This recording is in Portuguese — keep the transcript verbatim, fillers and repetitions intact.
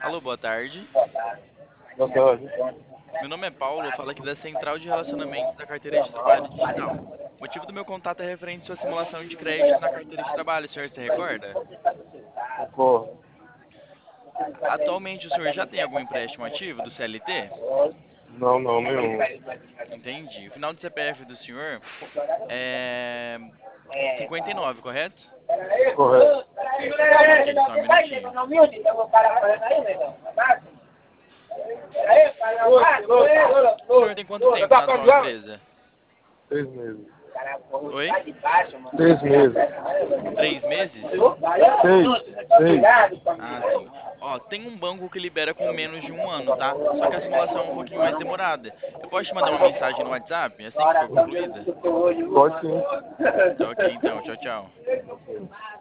Alô, boa tarde. Boa tarde. Meu nome é Paulo, eu falo aqui da Central de Relacionamento da Carteira de Trabalho Digital. O motivo do meu contato é referente à sua simulação de crédito na carteira de trabalho, o senhor se recorda? Pô, Atualmente o senhor já tem algum empréstimo ativo do C L T? não, não, nenhum. Entendi. O final do C P F do senhor é cinquenta e nove, correto? Correto. Ok, só um minutinho. O senhor tem quanto tempo na atual empresa? Seis meses. Oi? Seis meses. Três meses? Seis. Seis. Ah, sim. Ó, tem um banco que libera com menos de um ano, tá? Só que a simulação é um pouquinho mais demorada. Eu posso te mandar uma mensagem no WhatsApp assim que for concluída? Pode sim. Tá ok, então. Tchau, tchau.